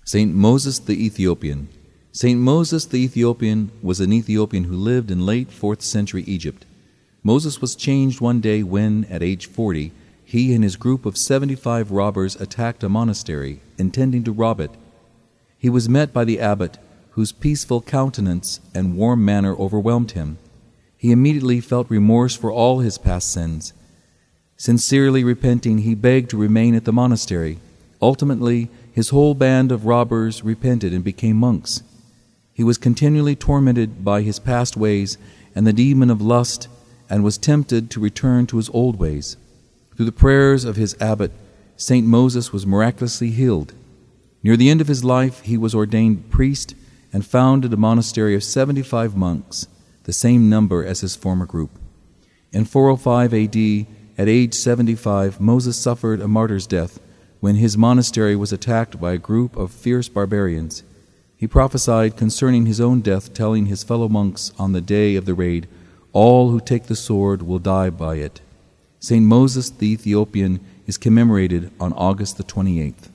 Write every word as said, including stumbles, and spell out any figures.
Saint Moses the Ethiopian. Saint Moses the Ethiopian was an Ethiopian who lived in late fourth century Egypt. Moses was changed one day when, at age forty, he and his group of seventy-five robbers attacked a monastery, intending to rob it. He was met by the abbot, whose peaceful countenance and warm manner overwhelmed him. He immediately felt remorse for all his past sins. Sincerely repenting, he begged to remain at the monastery. Ultimately, his whole band of robbers repented and became monks. He was continually tormented by his past ways and the demon of lust, and was tempted to return to his old ways. Through the prayers of his abbot, Saint Moses was miraculously healed. Near the end of his life, he was ordained priest and founded a monastery of seventy-five monks, the same number as his former group. In four oh five A D, at age seventy-five, Moses suffered a martyr's death when his monastery was attacked by a group of fierce barbarians. He prophesied concerning his own death, telling his fellow monks on the day of the raid, "All who take the sword will die by it." Saint Moses the Ethiopian is commemorated on August the twenty-eighth.